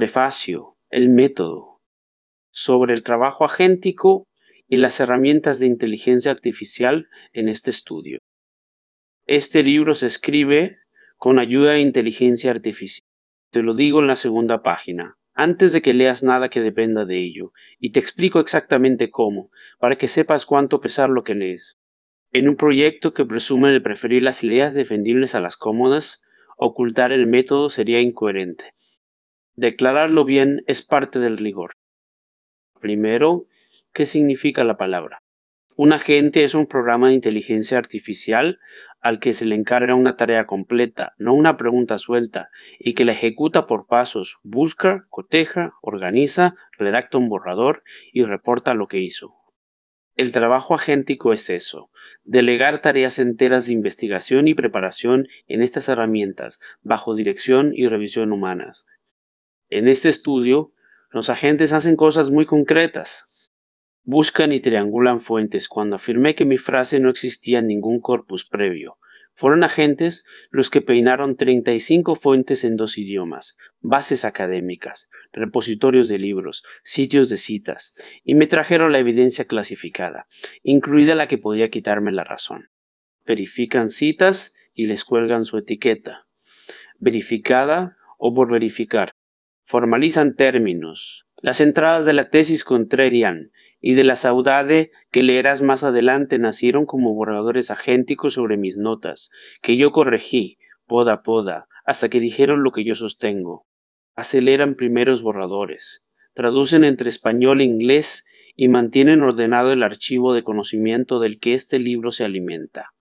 Prefacio, el método, sobre el trabajo agéntico y las herramientas de inteligencia artificial en este estudio. Este libro se escribe con ayuda de inteligencia artificial. Te lo digo en la segunda página, antes de que leas nada que dependa de ello, y te explico exactamente cómo, para que sepas cuánto pesar lo que lees. En un proyecto que presume de preferir las ideas defendibles a las cómodas, ocultar el método sería incoherente. Declararlo bien es parte del rigor. Primero, ¿qué significa la palabra? Un agente es un programa de inteligencia artificial al que se le encarga una tarea completa, no una pregunta suelta, y que la ejecuta por pasos, busca, coteja, organiza, redacta un borrador y reporta lo que hizo. El trabajo agéntico es eso, delegar tareas enteras de investigación y preparación en estas herramientas, bajo dirección y revisión humanas. En este estudio, los agentes hacen cosas muy concretas. Buscan y triangulan fuentes cuando afirmé que mi frase no existía en ningún corpus previo. Fueron agentes los que peinaron 35 fuentes en 2 idiomas, bases académicas, repositorios de libros, sitios de citas, y me trajeron la evidencia clasificada, incluida la que podía quitarme la razón. Verifican citas y les cuelgan su etiqueta. Verificada o por verificar. Formalizan términos. Las entradas de la tesis contrarian y de la saudade que leerás más adelante nacieron como borradores agénticos sobre mis notas, que yo corregí, poda a poda, hasta que dijeron lo que yo sostengo. Aceleran primeros borradores, traducen entre español e inglés y mantienen ordenado el archivo de conocimiento del que este libro se alimenta.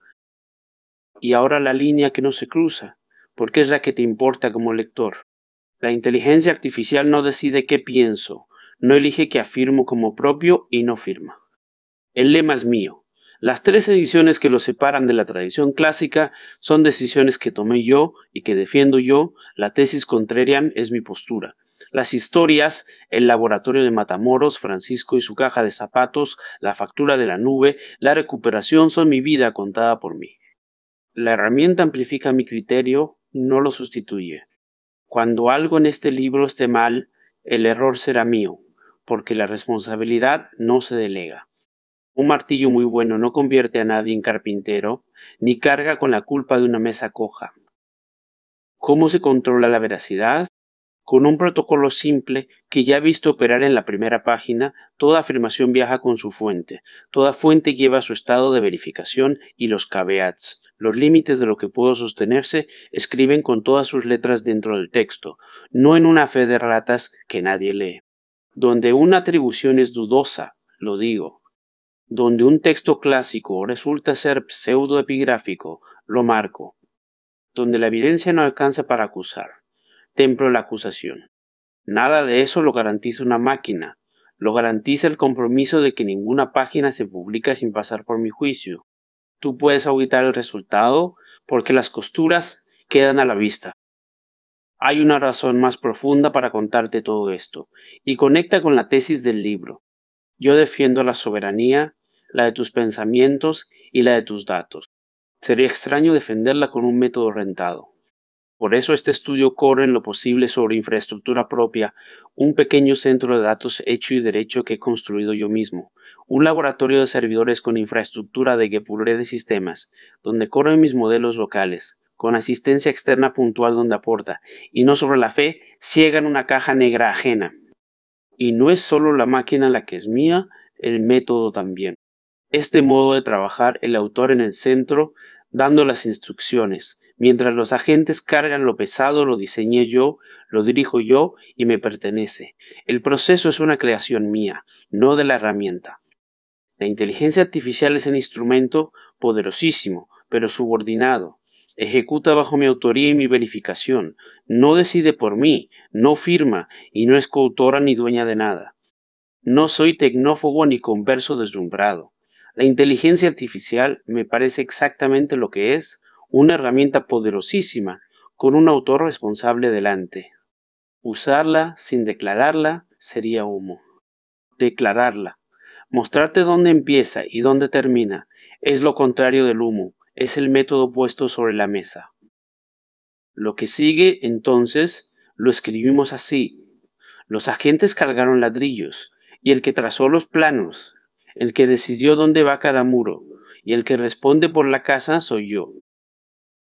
Y ahora la línea que no se cruza, porque es la que te importa como lector. La inteligencia artificial no decide qué pienso, no elige qué afirmo como propio y no firma. El lema es mío. Las 3 ediciones que lo separan de la tradición clásica son decisiones que tomé yo y que defiendo yo. La tesis contrarian es mi postura. Las historias, el laboratorio de Matamoros, Francisco y su caja de zapatos, la factura de la nube, la recuperación son mi vida contada por mí. La herramienta amplifica mi criterio, no lo sustituye. Cuando algo en este libro esté mal, el error será mío, porque la responsabilidad no se delega. Un martillo muy bueno no convierte a nadie en carpintero, ni carga con la culpa de una mesa coja. ¿Cómo se controla la veracidad? Con un protocolo simple que ya he visto operar en la primera página. Toda afirmación viaja con su fuente. Toda fuente lleva su estado de verificación y los caveats, los límites de lo que pudo sostenerse, escriben con todas sus letras dentro del texto, no en una fe de ratas que nadie lee. Donde una atribución es dudosa, lo digo. Donde un texto clásico resulta ser pseudoepigráfico, lo marco. Donde la evidencia no alcanza para acusar, templo la acusación. Nada de eso lo garantiza una máquina, lo garantiza el compromiso de que ninguna página se publica sin pasar por mi juicio. Tú puedes auditar el resultado porque las costuras quedan a la vista. Hay una razón más profunda para contarte todo esto, y conecta con la tesis del libro. Yo defiendo la soberanía, la de tus pensamientos y la de tus datos. Sería extraño defenderla con un método rentado. Por eso este estudio corre en lo posible sobre infraestructura propia, un pequeño centro de datos hecho y derecho que he construido yo mismo, un laboratorio de servidores con infraestructura de gepuré de sistemas, donde corren mis modelos locales, con asistencia externa puntual donde aporta, y no sobre la fe ciega en una caja negra ajena. Y no es solo la máquina la que es mía, el método también. Este modo de trabajar, el autor en el centro, dando las instrucciones. Mientras los agentes cargan lo pesado, lo diseñé yo, lo dirijo yo y me pertenece. El proceso es una creación mía, no de la herramienta. La inteligencia artificial es un instrumento poderosísimo, pero subordinado. Ejecuta bajo mi autoría y mi verificación. No decide por mí, no firma y no es coautora ni dueña de nada. No soy tecnófobo ni converso deslumbrado. La inteligencia artificial me parece exactamente lo que es, una herramienta poderosísima, con un autor responsable delante. Usarla sin declararla sería humo. Declararla, mostrarte dónde empieza y dónde termina, es lo contrario del humo, es el método puesto sobre la mesa. Lo que sigue, entonces, lo escribimos así. Los agentes cargaron ladrillos, y el que trazó los planos, el que decidió dónde va cada muro, y el que responde por la casa soy yo.